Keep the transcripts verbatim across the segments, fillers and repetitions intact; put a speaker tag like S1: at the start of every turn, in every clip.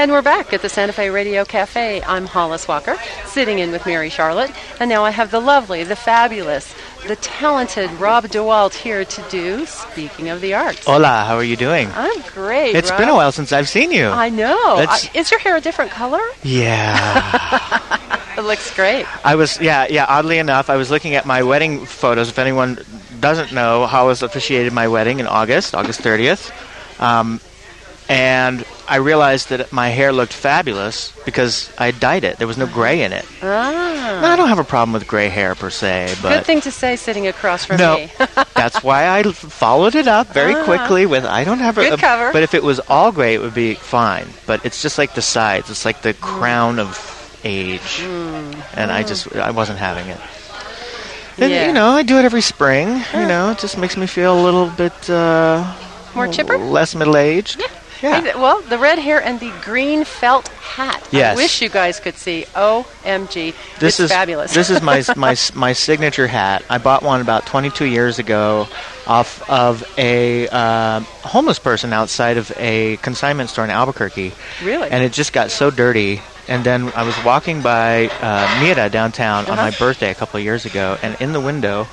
S1: And we're back at the Santa Fe Radio Cafe. I'm Hollis Walker, sitting in with Mary Charlotte. And now I have the lovely, the fabulous, the talented Rob DeWalt here to do Speaking of the Arts.
S2: Hola, how are you doing?
S1: I'm great,
S2: It's
S1: Rob.
S2: been a while since I've seen you.
S1: I know. I, is your hair a different color?
S2: Yeah.
S1: It looks great.
S2: I was, yeah, yeah, oddly enough, I was looking at my wedding photos. If anyone doesn't know, Hollis officiated my wedding in August, August thirtieth. Um, and I realized that my hair looked fabulous because I dyed it. There was no gray in it.
S1: Ah.
S2: No, I don't have a problem with gray hair per se, but
S1: Good thing to say sitting across from
S2: no,
S1: me.
S2: that's why I l- followed it up very
S1: Ah.
S2: quickly with I don't have a,
S1: Good
S2: a-
S1: cover.
S2: But if it was all gray, it would be fine. But it's just like the sides. It's like the crown of age,
S1: Mm.
S2: and I just I wasn't having it. And,
S1: Yeah.
S2: you know, I do it every spring. You know, it just makes me feel a little bit uh,
S1: More chipper?
S2: less middle-aged.
S1: Yeah.
S2: Yeah.
S1: Hey, well, the red hair and the green felt hat.
S2: Yes.
S1: I wish you guys could see. O M G.
S2: This
S1: it's
S2: is
S1: fabulous.
S2: This is my my my signature hat. I bought one about twenty-two years ago off of a uh, homeless person outside of a consignment store in Albuquerque.
S1: Really?
S2: And it just got so dirty. And then I was walking by uh, Mira downtown
S1: Uh-huh.
S2: on my birthday a couple of years ago, and in the window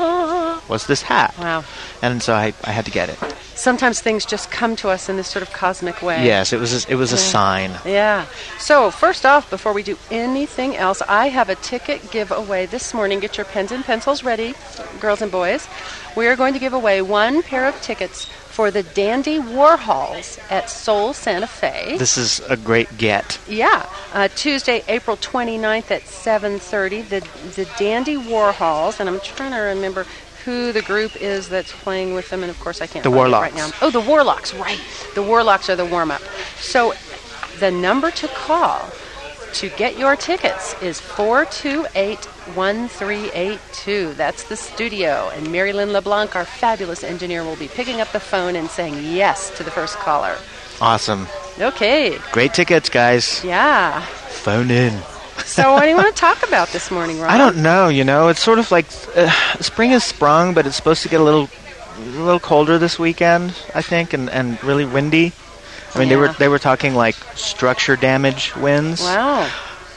S2: was this hat.
S1: Wow.
S2: And so I, I had to get it.
S1: Sometimes things just come to us in this sort of cosmic way.
S2: Yes, it was a, it was a sign.
S1: Yeah. So, first off, before we do anything else, I have a ticket giveaway this morning. Get your pens and pencils ready, girls and boys. We are going to give away one pair of tickets for the Dandy Warhols at Soul Santa Fe.
S2: This is a great get.
S1: Yeah, uh, Tuesday, April twenty-ninth at seven thirty, the the Dandy Warhols, and I'm trying to remember who the group is that's playing with them, and of course I can't
S2: The
S1: find it
S2: Warlocks.
S1: right now. Oh, the Warlocks, right. The Warlocks are the warm-up. So the number to call to get your tickets is four two eight, one three eight two. That's the studio, and Mary Lynn LeBlanc, our fabulous engineer, will be picking up the phone and saying yes to the first caller.
S2: Awesome.
S1: Okay.
S2: Great tickets, guys.
S1: Yeah.
S2: Phone in.
S1: So what do you want to talk about this morning, Rob?
S2: I don't know. You know, it's sort of like uh, spring has sprung, but it's supposed to get a little, a little colder this weekend, I think, and, and really windy. I mean, they were
S1: Yeah.
S2: they were talking like structure damage winds.
S1: Wow.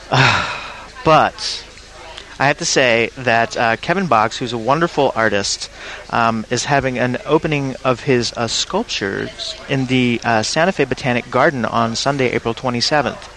S2: But I have to say that uh, Kevin Box, who's a wonderful artist, um, is having an opening of his uh, sculptures in the uh, Santa Fe Botanic Garden on Sunday, April twenty-seventh.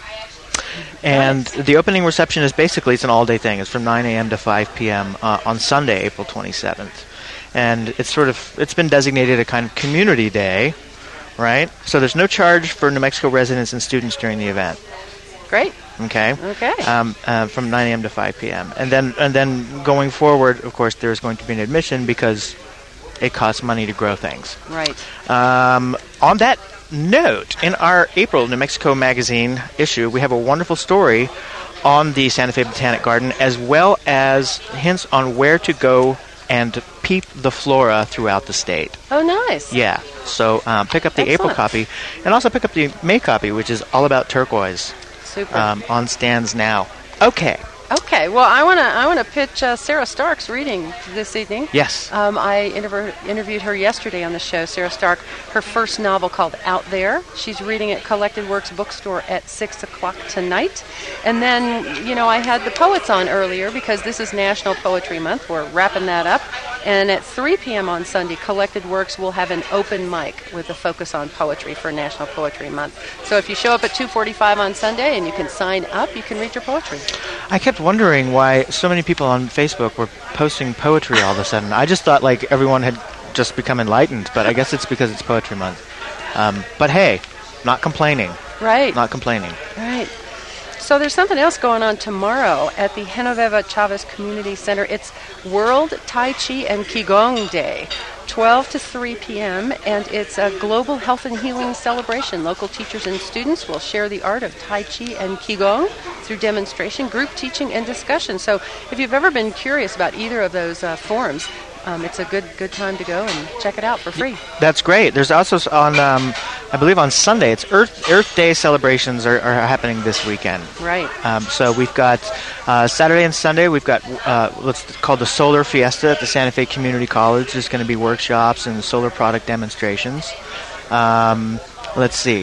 S2: And
S1: Nice.
S2: the opening reception is basically, it's an all-day thing. It's from nine a.m. to five p.m. Uh, on Sunday, April twenty-seventh. And it's sort of, it's been designated a kind of community day, right? So there's no charge for New Mexico residents and students during the event.
S1: Great.
S2: Okay.
S1: Okay.
S2: Um, uh, from nine a.m. to five p.m. And then, and then going forward, of course, there's going to be an admission because it costs money to grow things.
S1: Right.
S2: Um, on that note, in our April New Mexico Magazine issue, we have a wonderful story on the Santa Fe Botanic Garden, as well as hints on where to go and peep the flora throughout the state.
S1: Oh, nice.
S2: Yeah. So um, pick up the April
S1: Excellent.
S2: copy, and also pick up the May copy, which is all about turquoise.
S1: Super.
S2: Um, on stands now. Okay.
S1: Okay. Well, I want to I want to pitch uh, Sarah Stark's reading this evening.
S2: Yes.
S1: Um, I interv- interviewed her yesterday on the show. Sarah Stark, her first novel called Out There. She's reading at Collected Works Bookstore at six o'clock tonight. And then, you know, I had the poets on earlier because this is National Poetry Month. We're wrapping that up. And at three p.m. on Sunday, Collected Works will have an open mic with a focus on poetry for National Poetry Month. So if you show up at two forty-five on Sunday and you can sign up, you can read your poetry.
S2: I kept wondering why so many people on Facebook were posting poetry all of a sudden. I just thought like everyone had just become enlightened, but I guess it's because it's Poetry Month. Um, but hey, not complaining.
S1: Right.
S2: Not complaining.
S1: Right. So there's something else going on tomorrow at the Genoveva Chavez Community Center. It's World Tai Chi and Qigong Day, twelve to three p.m., and it's a global health and healing celebration. Local teachers and students will share the art of Tai Chi and Qigong through demonstration, group teaching, and discussion. So if you've ever been curious about either of those uh, forms, Um, it's a good good time to go and check it out for free.
S2: That's great. There's also s- on, um, I believe on Sunday, it's Earth Earth Day celebrations are, are happening this weekend.
S1: Right.
S2: Um, so we've got uh, Saturday and Sunday. We've got uh, what's called the Solar Fiesta at the Santa Fe Community College. There's going to be workshops and solar product demonstrations. Um, let's see.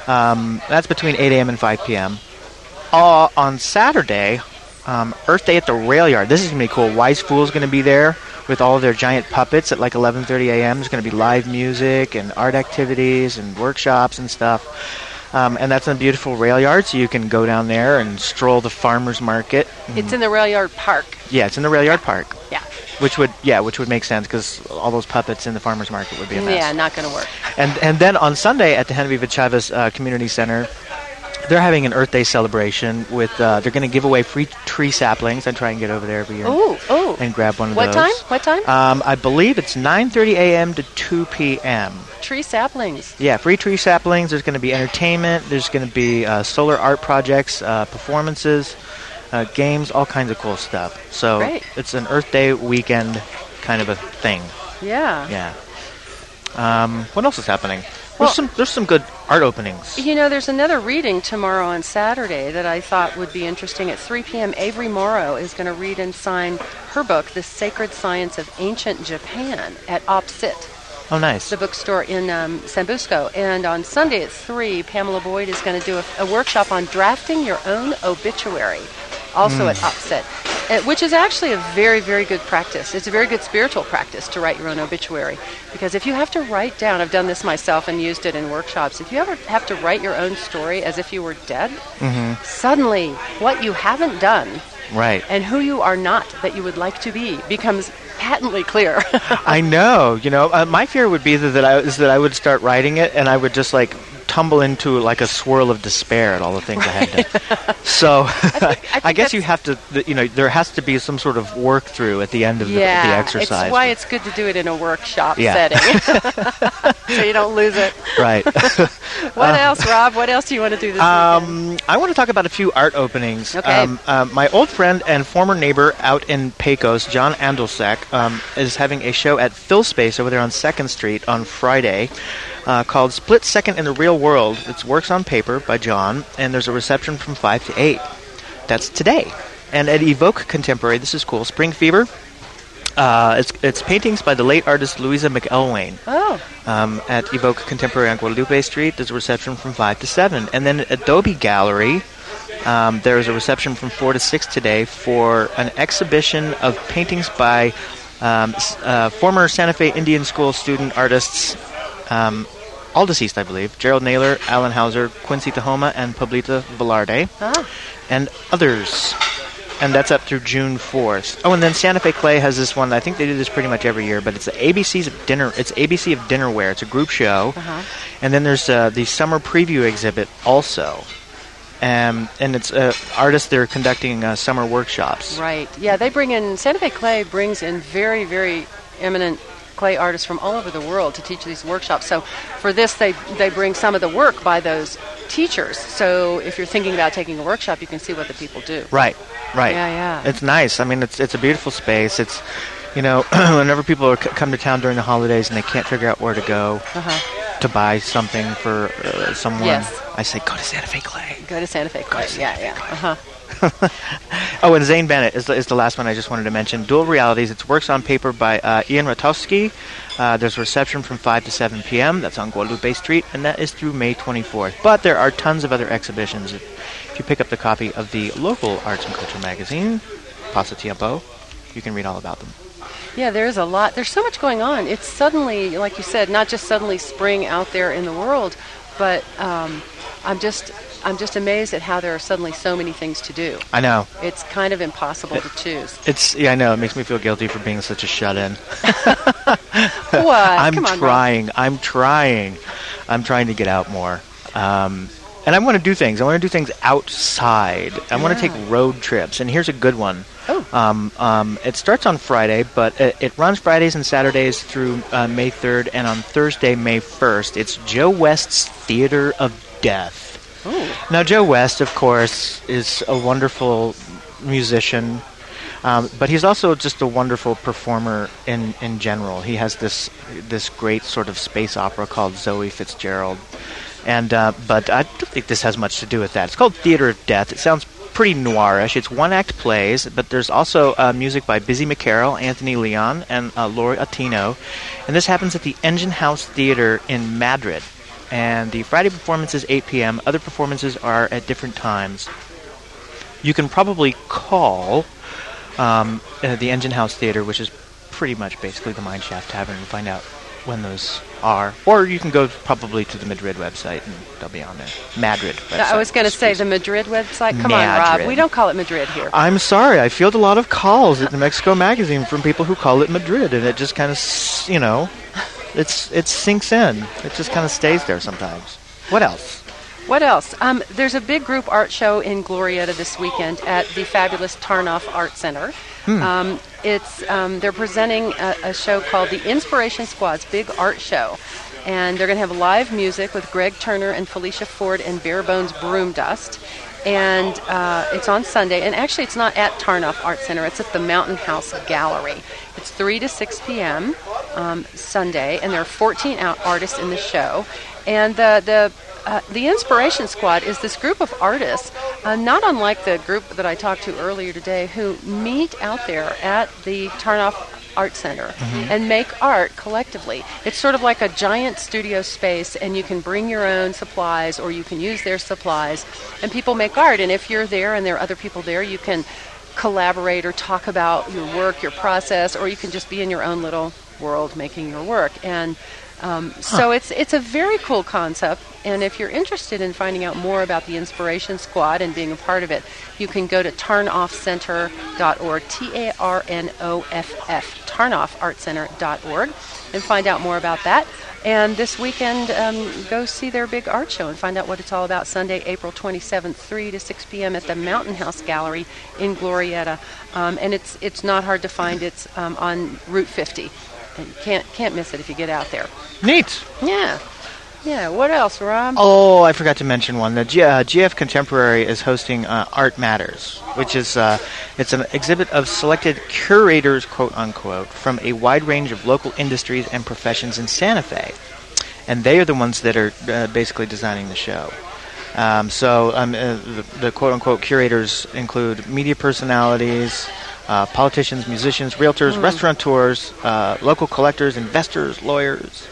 S2: Um, that's between eight a.m. and five p.m. Uh, on Saturday, um, Earth Day at the Rail Yard. This is going to be cool. Wise Fool's going to be there with all of their giant puppets at like eleven thirty a.m. There's going to be live music and art activities and workshops and stuff. Um, and that's in a beautiful rail yard, so you can go down there and stroll the farmers market.
S1: It's in the rail yard park.
S2: Yeah, it's in the rail yard park.
S1: Yeah.
S2: Which would yeah, which would make sense because all those puppets in the farmers market would be a mess.
S1: Yeah, not going to work.
S2: And and then on Sunday at the Genevieve Chavez uh, Community Center, they're having an Earth Day celebration with. Uh, they're going to give away free tree saplings. I try and get over there every year.
S1: Ooh, ooh.
S2: And grab one of
S1: what
S2: those.
S1: What time? What time?
S2: Um, I believe it's nine thirty a.m. to two p.m.
S1: Tree saplings.
S2: Yeah, free tree saplings. There's going to be entertainment. There's going to be uh, solar art projects, uh, performances, uh, games, all kinds of cool stuff. So
S1: Great.
S2: It's an Earth Day weekend kind of a thing.
S1: Yeah.
S2: Yeah. Um, what else is happening?
S1: Well,
S2: there's some there's some good art openings.
S1: You know, there's another reading tomorrow on Saturday that I thought would be interesting. At three p.m., Avery Morrow is going to read and sign her book, The Sacred Science of Ancient Japan, at OpSit.
S2: Oh, nice.
S1: The bookstore in um, San Busco. And on Sunday at three, Pamela Boyd is going to do a, a workshop on drafting your own obituary, also
S2: Mm.
S1: at OpSit, uh, which is actually a very, very good practice. It's a very good spiritual practice to write your own obituary. Because if you have to write down, I've done this myself and used it in workshops, if you ever have to write your own story as if you were dead,
S2: Mm-hmm.
S1: suddenly what you haven't done
S2: Right.
S1: and who you are not that you would like to be becomes patently clear.
S2: I know. You know, uh, my fear would be that, that I is that I would start writing it and I would just like tumble into like a swirl of despair at all the things I had done. So
S1: I, think, I, think
S2: I guess
S1: that's-
S2: you have to. th- You know, there has to be some sort of work through at the end of the,
S1: yeah,
S2: the exercise.
S1: it's why it's good to do it in a workshop
S2: Yeah.
S1: setting, so you don't lose it.
S2: Right.
S1: What else, Rob? What else do you want to do this weekend?
S2: Um, I want to talk about a few art openings.
S1: Okay.
S2: Um, uh, my old friend and former neighbor out in Pecos, John Andolsak, um, is having a show at Phil Space over there on second Street on Friday uh, called Split Second in the Real World. It's works on paper by John, and there's a reception from five to eight. That's today. And at Evoke Contemporary, this is cool, Spring Fever. Uh, it's it's paintings by the late artist Louisa McElwain.
S1: Oh,
S2: Um, at Evoke Contemporary on Guadalupe Street, there's a reception from five to seven. And then at Adobe Gallery, um, there is a reception from four to six today for an exhibition of paintings by um, s- uh, former Santa Fe Indian School student artists, um, all deceased, I believe, Gerald Naylor, Alan Hauser, Quincy Tahoma, and Pablita Velarde,
S1: ah.
S2: and others. And that's up through June fourth. Oh, and then Santa Fe Clay has this one. I think they do this pretty much every year, but it's the A B Cs of dinner. It's A B C of Dinnerware. It's a group show.
S1: Uh-huh.
S2: And then there's uh, the summer preview exhibit also. Um, and it's uh, artists that are conducting uh, summer workshops.
S1: Right. Yeah, they bring in, Santa Fe Clay brings in very, very eminent clay artists from all over the world to teach these workshops. So for this, they, they bring some of the work by those teachers. So if you're thinking about taking a workshop, you can see what the people do.
S2: Right, right.
S1: Yeah, yeah.
S2: It's nice. I mean, it's it's a beautiful space. It's, you know, whenever people are c- come to town during the holidays and they can't figure out where to go
S1: Uh-huh.
S2: to buy something for uh, someone,
S1: Yes.
S2: I say, go to Santa Fe Clay.
S1: Go to Santa Fe Clay.
S2: Santa
S1: Yeah,
S2: Fe
S1: yeah.
S2: Clay.
S1: Uh-huh.
S2: Oh, and Zane Bennett is the, is the last one I just wanted to mention. Dual Realities. It's works on paper by uh, Ian Ratowski. Uh, there's a reception from five to seven p.m. That's on Guadalupe Street, and that is through May twenty-fourth. But there are tons of other exhibitions. If, if you pick up the copy of the local arts and culture magazine, Pasa Tiempo, you can read all about them.
S1: Yeah, there's a lot. There's so much going on. It's suddenly, like you said, not just suddenly spring out there in the world, but um, I'm just I'm just amazed at how there are suddenly so many things to do.
S2: I know.
S1: It's kind of impossible to choose.
S2: It's yeah, I know. It makes me feel guilty for being such a shut-in.
S1: What?
S2: I'm
S1: Come on, Rob.
S2: trying. I'm trying. I'm trying to get out more. Um, and I want to do things. I want to do things outside. I want to
S1: Yeah.
S2: take road trips. And here's a good one.
S1: Oh.
S2: Um, um, it starts on Friday, but it, it runs Fridays and Saturdays through uh, May third, and on Thursday, May first. It's Joe West's Theater of Death.
S1: Ooh.
S2: Now, Joe West, of course, is a wonderful musician, um, but he's also just a wonderful performer in, in general. He has this this great sort of space opera called Zoe Fitzgerald, and uh, but I don't think this has much to do with that. It's called Theater of Death. It sounds pretty noirish. It's one-act plays, but there's also uh, music by Busy McCarroll, Anthony Leon, and uh, Lori Attino, and this happens at the Engine House Theater in Madrid. and the Friday performance is eight p.m. Other performances are at different times. You can probably call um, uh, the Engine House Theater, which is pretty much basically the Mine Shaft Tavern, and find out when those are. Or you can go probably to the Madrid website, and they'll be on there. Madrid website.
S1: I was going to say the Madrid website. Come
S2: Madrid.
S1: on, Rob. We don't call it Madrid here.
S2: I'm sorry. I field a lot of calls at New Mexico Magazine from people who call it Madrid, and it just kind of, you know, it's it sinks in. It just kind of stays there sometimes. What else?
S1: What else? Um, there's a big group art show in Glorieta this weekend at the fabulous Tarnoff Art Center. Hmm. Um, it's um, they're presenting a, a show called the Inspiration Squad's Big Art Show, and they're going to have live music with Greg Turner and Felicia Ford and Bare Bones Broom Dust. And uh, it's on Sunday, and actually it's not at Tarnoff Art Center, it's at the Mountain House Gallery. It's three to six p.m. Um, Sunday, and there are fourteen out artists in the show. And the the uh, the Inspiration Squad is this group of artists, uh, not unlike the group that I talked to earlier today, who meet out there at the Tarnoff Art Center mm-hmm. and make art collectively. It's sort of like a giant studio space, and you can bring your own supplies or you can use their supplies, and people make art. And if you're there and there are other people there, you can collaborate or talk about your work, your process, or you can just be in your own little world making your work. And um, huh. so it's it's a very cool concept. And if you're interested in finding out more about the Inspiration Squad and being a part of it, you can go to tarnoff center dot org, T A R N O F F, tarnoff art center dot org, and find out more about that. And this weekend, um, go see their big art show and find out what it's all about. Sunday, April twenty-seventh, three to six p.m. at the Mountain House Gallery in Glorieta. Um, and it's it's not hard to find. It's um, on Route fifty. And you can't, can't miss it if you get out there.
S2: Neat.
S1: Yeah. Yeah, what else, Rob?
S2: Oh, I forgot to mention one. The G- uh, G F Contemporary is hosting uh, Art Matters, which is uh, it's an exhibit of selected curators, quote unquote, from a wide range of local industries and professions in Santa Fe, and they are the ones that are uh, basically designing the show. Um, so um, uh, the, the quote unquote curators include media personalities, uh, politicians, musicians, realtors, mm. restaurateurs, uh, local collectors, investors, lawyers.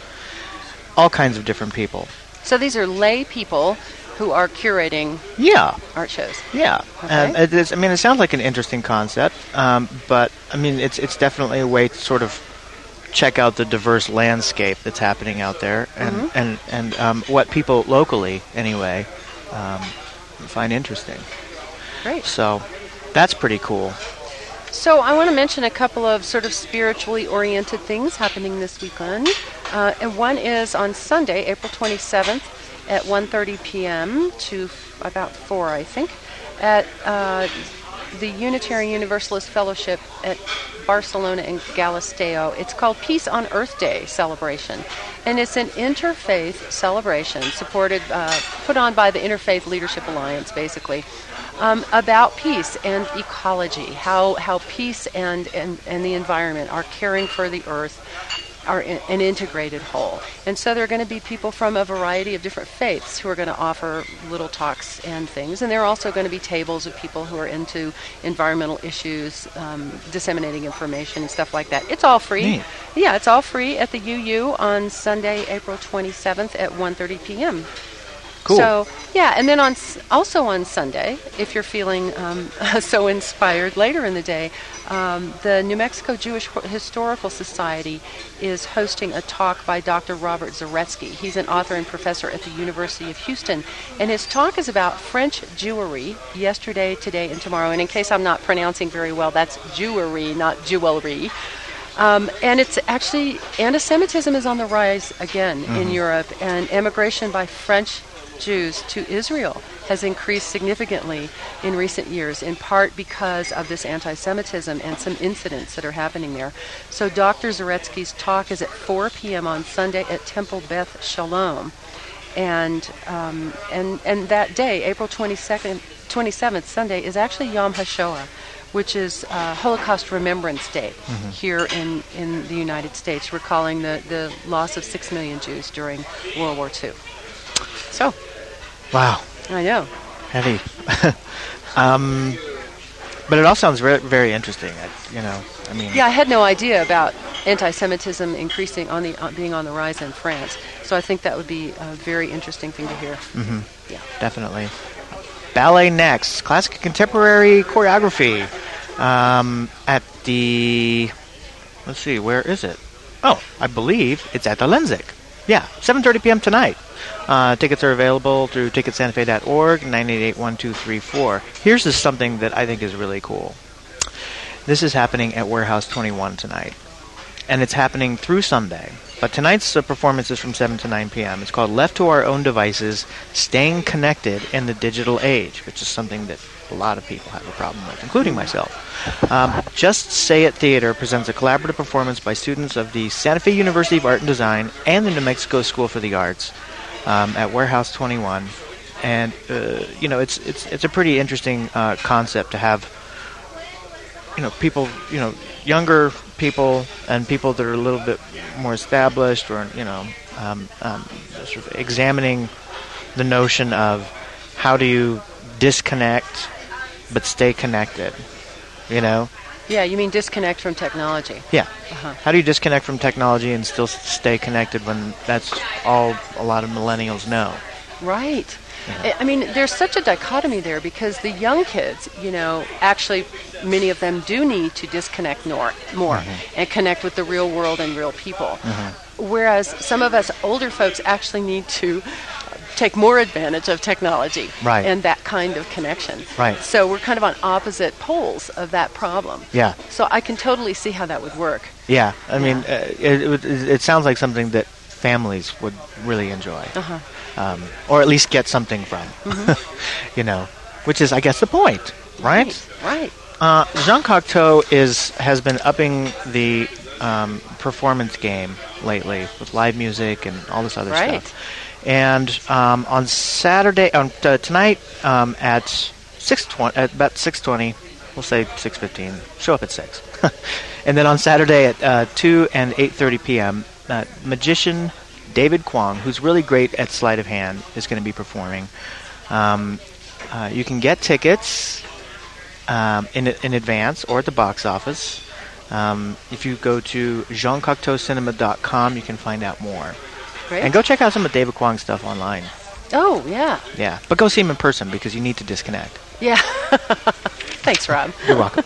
S2: All kinds of different people.
S1: So these are lay people who are curating
S2: yeah.
S1: art shows.
S2: Yeah.
S1: Okay.
S2: Um, it is, I mean, it sounds like an interesting concept, um, but, I mean, it's it's definitely a way to sort of check out the diverse landscape that's happening out there and, mm-hmm. and, and um, what people locally, anyway, um, find interesting.
S1: Great.
S2: So that's pretty cool.
S1: So I want to mention a couple of sort of spiritually oriented things happening this weekend. Uh, and one is on Sunday, April twenty-seventh at one thirty p.m. to f- about four, I think, at uh, the Unitarian Universalist Fellowship at Barcelona and Galisteo. It's called Peace on Earth Day celebration. And it's an interfaith celebration supported, uh, put on by the Interfaith Leadership Alliance, basically. Um, about peace and ecology, how how peace and, and, and the environment are caring for the earth, are in, an integrated whole. And so there are going to be people from a variety of different faiths who are going to offer little talks and things. And there are also going to be tables of people who are into environmental issues, um, disseminating information and stuff like that. It's all free.
S2: Neat.
S1: Yeah, it's all free at the U U on Sunday, April twenty-seventh at one thirty p.m.
S2: Cool.
S1: So, yeah, and then on also on Sunday, if you're feeling um, so inspired later in the day, um, the New Mexico Jewish Historical Society is hosting a talk by Doctor Robert Zaretsky. He's an author and professor at the University of Houston, and his talk is about French Jewry, yesterday, today, and tomorrow. And in case I'm not pronouncing very well, that's Jewry, not jewelry. Um, and it's actually, anti-Semitism is on the rise again mm-hmm. in Europe, and immigration by French Jews to Israel has increased significantly in recent years, in part because of this anti-Semitism and some incidents that are happening there. So Doctor Zaretsky's talk is at four p.m. on Sunday at Temple Beth Shalom. And um, and and that day, April twenty-second, twenty-seventh, Sunday, is actually Yom HaShoah, which is uh, Holocaust Remembrance Day mm-hmm. here in, in the United States, recalling the, the loss of six million Jews during World War Two. So,
S2: wow.
S1: I know.
S2: Heavy. um, but it all sounds very, very interesting. I, you know, I mean.
S1: Yeah, I had no idea about anti-Semitism increasing on the uh, being on the rise in France. So I think that would be a very interesting thing to hear.
S2: Mm-hmm.
S1: Yeah,
S2: definitely. Ballet next, classic and contemporary choreography um, at the. Let's see, where is it? Oh, I believe it's at the Lenzik. Yeah, seven thirty p.m. tonight. Uh, tickets are available through ticket santa fe dot org, nine eight eight, one two three four. Here's just something that I think is really cool. This is happening at Warehouse twenty-one tonight, and it's happening through Sunday. But tonight's uh, performance is from seven to nine p.m. It's called Left to Our Own Devices, Staying Connected in the Digital Age, which is something that a lot of people have a problem with, including myself. Um, Just Say It Theater presents a collaborative performance by students of the Santa Fe University of Art and Design and the New Mexico School for the Arts um, at Warehouse twenty-one. And, uh, you know, it's it's it's a pretty interesting uh, concept to have, you know, people, you know, younger people and people that are a little bit more established or, you know, um, um, sort of examining the notion of how do you disconnect but stay connected, you know?
S1: Yeah, you mean disconnect from technology.
S2: Yeah.
S1: Uh-huh.
S2: How do you disconnect from technology and still s- stay connected when that's all a lot of millennials know?
S1: Right. I I mean, there's such a dichotomy there because the young kids, you know, actually many of them do need to disconnect nor- more
S2: Mm-hmm.
S1: and connect with the real world and real people.
S2: Mm-hmm.
S1: Whereas some of us older folks actually need to take more advantage of technology
S2: Right.
S1: and that kind of connection.
S2: Right.
S1: So we're kind of on opposite poles of that problem.
S2: Yeah.
S1: So I can totally see how that would work.
S2: Yeah. I mean, uh, it, it, would- it sounds like something that families would really enjoy.
S1: Uh-huh.
S2: Um, or at least get something from,
S1: Mm-hmm.
S2: you know, which is, I guess, the point, right?
S1: Right.
S2: Uh, Jean Cocteau is has been upping the um, performance game lately with live music and all this other
S1: Right.
S2: stuff. And um, on Saturday, on uh, tonight um, at six twenty, at about six twenty, we'll say six fifteen. Show up at six, and then on Saturday at uh, two and eight thirty p.m. Uh, magician David Kwong, who's really great at sleight of hand, is going to be performing. Um, uh, you can get tickets um, in in advance or at the box office. Um, if you go to jean cocteau cinema dot com, you can find out more.
S1: Great.
S2: And go check out some of David Kwong's stuff online.
S1: Oh, yeah.
S2: Yeah, but go see him in person because you need to disconnect.
S1: Yeah. Thanks, Rob.
S2: You're welcome.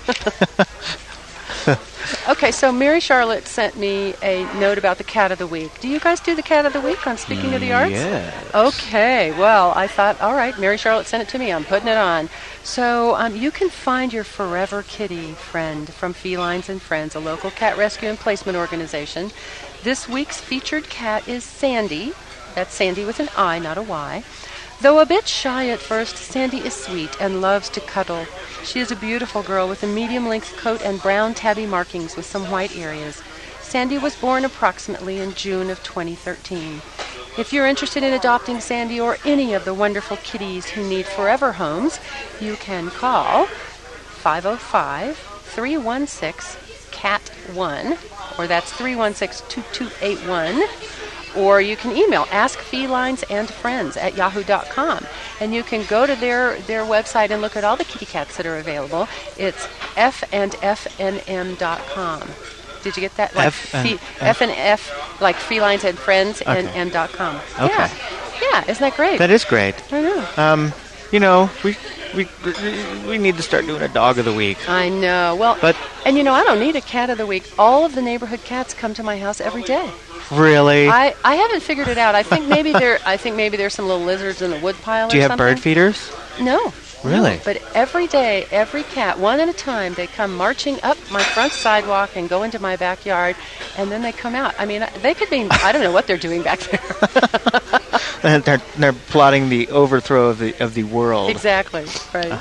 S1: Okay, so Mary Charlotte sent me a note about the Cat of the Week. Do you guys do the Cat of the Week on Speaking of the Arts?
S2: Yes.
S1: Okay, well, I thought, all right, Mary Charlotte sent it to me. I'm putting it on. So um, you can find your forever kitty friend from Felines and Friends, a local cat rescue and placement organization. This week's featured cat is Sandy. That's Sandy with an I, not a Y. Though a bit shy at first, Sandy is sweet and loves to cuddle. She is a beautiful girl with a medium-length coat and brown tabby markings with some white areas. Sandy was born approximately in June of twenty thirteen. If you're interested in adopting Sandy or any of the wonderful kitties who need forever homes, you can call five oh five, three one six, C A T one, or that's three one six, two two eight one. Or you can email askfelinesandfriends at yahoo dot com. And you can go to their, their website and look at all the kitty cats that are available. It's f and f n m dot com. Did you get that? Like
S2: F and
S1: fe-
S2: F-
S1: F and F, like felines and friends, and
S2: Okay.
S1: M dot com.
S2: Okay.
S1: Yeah. Yeah, isn't that great?
S2: That is great.
S1: I know.
S2: Um, you know, we we we need to start doing a dog of the week.
S1: I know. Well,
S2: But-
S1: and you know, I don't need a cat of the week. All of the neighborhood cats come to my house every day.
S2: Really?
S1: I, I haven't figured it out. I think maybe there I think maybe there's some little lizards in the wood pile
S2: Do
S1: or
S2: you have
S1: something.
S2: bird feeders?
S1: No.
S2: Really?
S1: No, but every day, every cat, one at a time, they come marching up my front sidewalk and go into my backyard, and then they come out. I mean, they could be, I don't know what they're doing back there.
S2: they're they're plotting the overthrow of the of the world.
S1: Exactly, right.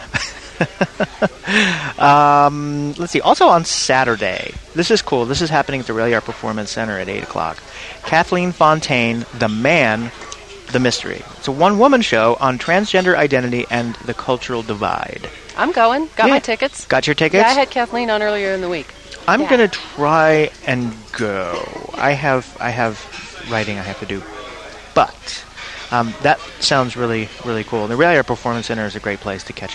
S2: Um, let's see. Also on Saturday, this is cool. This is happening at the Raleigh Art Performance Center at eight o'clock. Kathleen Fontaine, The Man, The Mystery. It's a one-woman show on transgender identity and the cultural divide.
S1: I'm going. Got
S2: Yeah.
S1: my tickets.
S2: Got your tickets?
S1: Yeah, I had Kathleen on earlier in the week.
S2: I'm
S1: Yeah.
S2: gonna try and go. I have I have writing I have to do, but um, that sounds really really cool. The Raleigh Art Performance Center is a great place to catch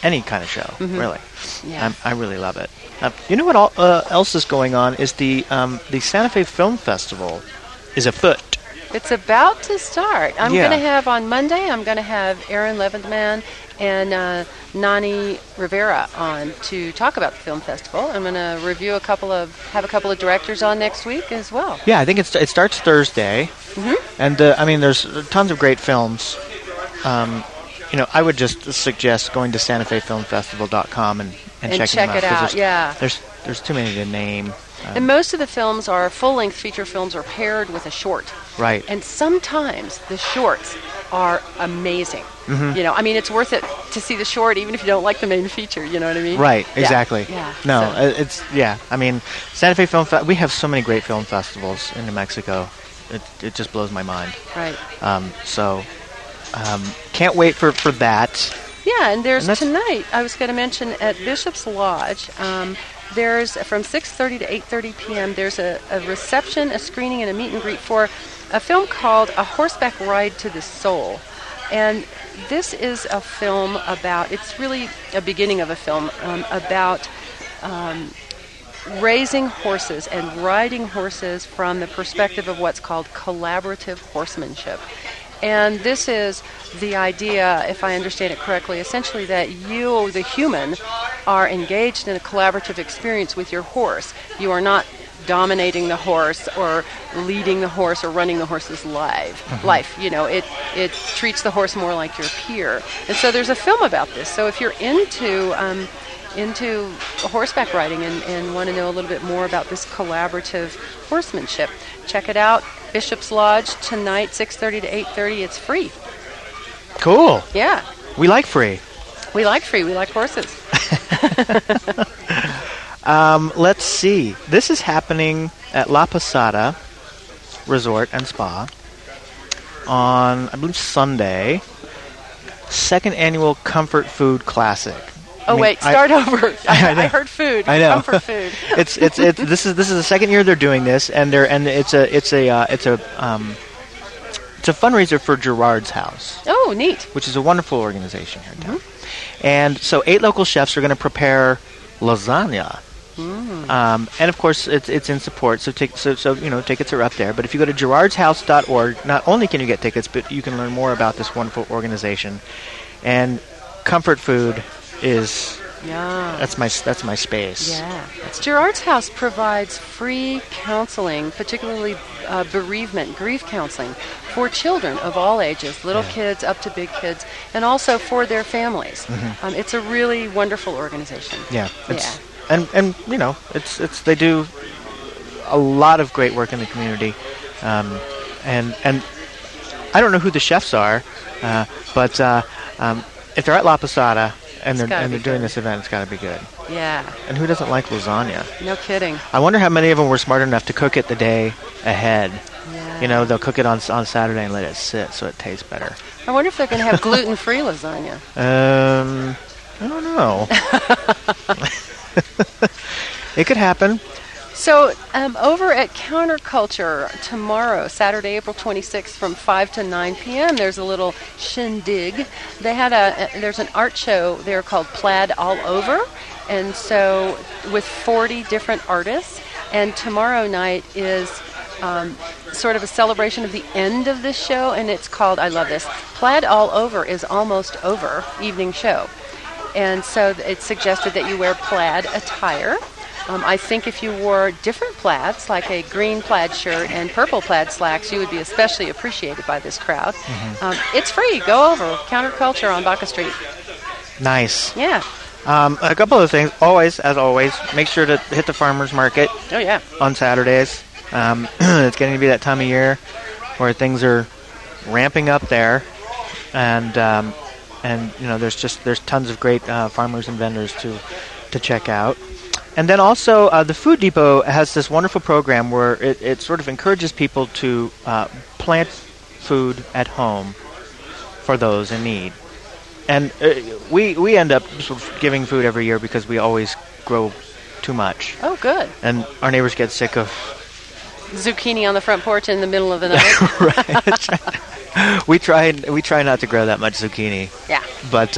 S2: any kind of show,
S1: Mhm.
S2: really.
S1: Yeah.
S2: I'm, I really love it. Uh, you know what all, uh, else is going on is the um, the Santa Fe Film Festival is afoot.
S1: It's about to start. I'm
S2: Yeah.
S1: going to have on Monday, I'm going to have Aaron Leventman and uh, Nani Rivera on to talk about the film festival. I'm going to review a couple of, have a couple of directors on next week as well.
S2: Yeah, I think it's, it starts Thursday.
S1: Mhm.
S2: And, uh, I mean, there's tons of great films. Um, you know, I would just suggest going to santa fe film festival dot com and, and,
S1: And
S2: checking
S1: check
S2: them out.
S1: it
S2: 'cause
S1: out,
S2: there's,
S1: yeah.
S2: There's, there's too many to name. Um,
S1: And most of the films are full-length feature films or paired with a short.
S2: right.
S1: And sometimes the shorts are amazing.
S2: Mhm.
S1: You know, I mean, it's worth it to see the short even if you don't like the main feature, you know what I mean?
S2: Right,
S1: Yeah.
S2: exactly.
S1: Yeah.
S2: No,
S1: so-
S2: uh, it's, yeah, I mean, Santa Fe Film Festival, we have so many great film festivals in New Mexico. It, it just blows my mind.
S1: right.
S2: Um, so, um, can't wait for, for that.
S1: Yeah, and there's
S2: And that's-
S1: tonight, I was going to mention at Bishop's Lodge, um, there's from six thirty to eight thirty p.m., there's a, a reception, a screening, and a meet and greet for a film called A Horseback Ride to the Soul. And this is a film about, it's really a beginning of a film um, about um, raising horses and riding horses from the perspective of what's called collaborative horsemanship. And this is the idea, if I understand it correctly, essentially that you, the human, are engaged in a collaborative experience with your horse. You are not dominating the horse or leading the horse or running the horse's life.
S2: Mhm.
S1: Life, you know, it it treats the horse more like your peer. And so there's a film about this. So if you're into um, into horseback riding and, and want to know a little bit more about this collaborative horsemanship, check it out. Bishop's Lodge tonight, six thirty to eight thirty. It's free.
S2: Cool.
S1: Yeah,
S2: We like free.
S1: we like free. We like horses.
S2: Um, let's see. This is happening at La Posada Resort and Spa on, I believe, Sunday. Second annual Comfort Food Classic.
S1: Oh
S2: I mean,
S1: wait,
S2: I-
S1: start over. I,
S2: I know.
S1: I heard food.
S2: I know.
S1: Comfort food.
S2: it's it's it's this is this is the second year they're doing this, and they're and it's a it's a uh, it's a um, it's a fundraiser for Gerard's House,
S1: Oh, neat.
S2: which is a wonderful organization here in town. And so eight local chefs are going to prepare lasagna.
S1: Mm.
S2: Um, and of course, it's it's in support. So, take, so so you know, tickets are up there. But if you go to gerards house dot org, not only can you get tickets, but you can learn more about this wonderful organization. And comfort food is
S1: Yeah.
S2: that's my that's my space.
S1: Yeah. Gerard's House provides free counseling, particularly uh, bereavement, grief counseling, for children of all ages, little
S2: Yeah.
S1: kids up to big kids, and also for their families.
S2: Mhm.
S1: Um, it's a really wonderful organization.
S2: Yeah. It's,
S1: Yeah.
S2: And and you know, it's it's they do a lot of great work in the community, um, and and I don't know who the chefs are, uh, but uh, um, if they're at La Posada and
S1: It's
S2: they're
S1: gotta
S2: and
S1: be
S2: they're doing
S1: good.
S2: this event, it's got to be good.
S1: Yeah.
S2: And who doesn't like lasagna?
S1: No kidding.
S2: I wonder how many of them were smart enough to cook it the day ahead.
S1: Yeah.
S2: You know, they'll cook it on on Saturday and let it sit so it tastes better.
S1: I wonder if they're going to have gluten-free lasagna.
S2: Um, I don't know. It could happen.
S1: So, um, over at Counterculture tomorrow, Saturday, April twenty-sixth, from five to nine p.m., there's a little shindig. They had a, a there's an art show there called Plaid All Over, and so with forty different artists. And tomorrow night is um, sort of a celebration of the end of this show, and it's called, I love this, Plaid All Over is Almost Over evening show. And so th- it's suggested that you wear plaid attire. Um, I think if you wore different plaids, like a green plaid shirt and purple plaid slacks, you would be especially appreciated by this crowd.
S2: Mhm.
S1: Um, it's free. Go over. Counterculture on Baca Street.
S2: Nice.
S1: Yeah.
S2: Um, a couple of things. Always, as always, make sure to hit the farmers market
S1: Oh, yeah.
S2: on Saturdays. Um, it's getting to be that time of year where things are ramping up there, and um, and you know there's just there's tons of great uh, farmers and vendors to to check out. And then also, uh, the Food Depot has this wonderful program where it, it sort of encourages people to uh, plant food at home for those in need. And uh, we we end up sort of giving food every year because we always grow too much.
S1: Oh, good.
S2: And our neighbors get sick of...
S1: Zucchini on the front porch in the middle of the night.
S2: Right. we try we try not to grow that much zucchini.
S1: Yeah.
S2: But um,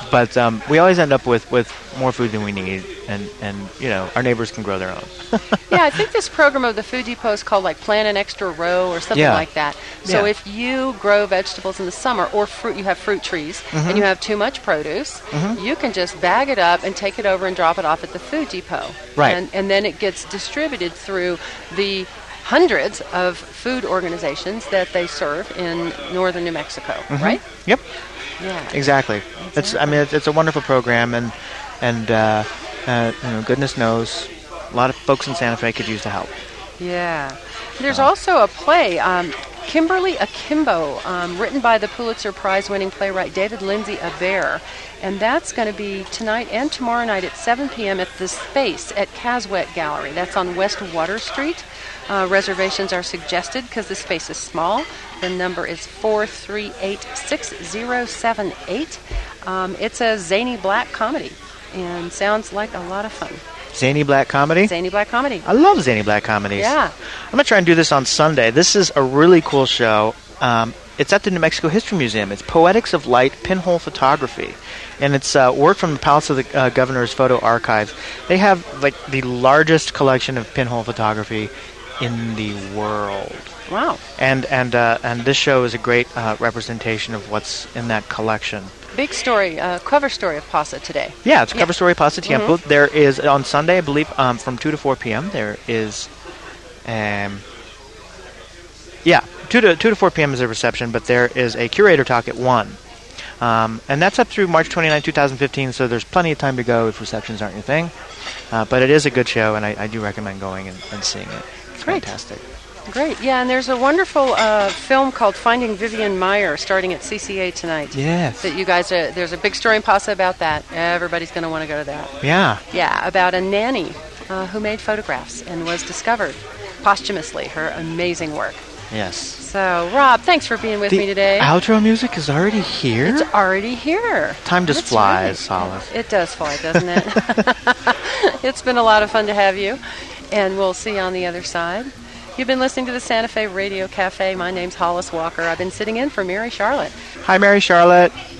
S2: but um, we always end up with, with more food than we need, and, and you know, our neighbors can grow their own.
S1: Yeah, I think this program of the Food Depot is called like Plant an Extra Row or something
S2: Yeah.
S1: like that. So
S2: Yeah.
S1: if you grow vegetables in the summer or fruit, you have fruit trees
S2: Mm-hmm.
S1: and you have too much produce, you can just bag it up and take it over and drop it off at the Food Depot.
S2: Right.
S1: And, and then it gets distributed through the hundreds of food organizations that they serve in northern New Mexico, right?
S2: Yep.
S1: Yeah.
S2: Exactly. It's. I mean, it's, it's a wonderful program, and and uh, uh, you know, goodness knows, a lot of folks in Santa Fe could use the help.
S1: Yeah. There's also a play, um, Kimberly Akimbo, um, written by the Pulitzer Prize-winning playwright David Lindsay Abair. And that's going to be tonight and tomorrow night at seven p.m. at the Space at Caswet Gallery. That's on West Water Street. Uh, reservations are suggested because the space is small. The number is four three eight, six zero seven eight. Um, it's a zany black comedy and sounds like a lot of fun.
S2: Zany black comedy.
S1: Zany black comedy.
S2: I love zany black comedies.
S1: Yeah.
S2: I'm gonna try and do this on Sunday. This is a really cool show. Um, it's at the New Mexico History Museum. It's Poetics of Light Pinhole Photography, and it's uh, work from the Palace of the uh, Governor's Photo Archives. They have like the largest collection of pinhole photography in the world.
S1: Wow.
S2: And and uh, and this show is a great uh, representation of what's in that collection.
S1: Big story, uh, cover story of PASA today.
S2: Yeah, it's a
S1: Yeah.
S2: cover story Pasa Tiempo.
S1: Mhm.
S2: There is on Sunday, I believe, um, from two to four p.m. There is, um, yeah, two to two to four p.m. is a reception, but there is a curator talk at one, um, and that's up through March twenty-ninth, twenty fifteen. So there's plenty of time to go if receptions aren't your thing. Uh, but it is a good show, and I, I do recommend going and, and seeing it. It's
S1: Great.
S2: fantastic.
S1: Great. Yeah, and there's a wonderful uh, film called Finding Vivian Meyer starting at C C A tonight.
S2: Yes.
S1: That you guys, are, there's a big story in PASA about that. Everybody's going to want to go to that.
S2: Yeah.
S1: Yeah, about a nanny uh, who made photographs and was discovered posthumously, her amazing work.
S2: Yes.
S1: So, Rob, thanks for being with
S2: The
S1: me today.
S2: outro music is already here.
S1: It's already here.
S2: Time just
S1: That's
S2: flies,
S1: right.
S2: Olive.
S1: It does fly, doesn't it? It's been a lot of fun to have you, and we'll see you on the other side. You've been listening to the Santa Fe Radio Cafe. My name's Hollis Walker. I've been sitting in for Mary Charlotte.
S2: Hi, Mary Charlotte.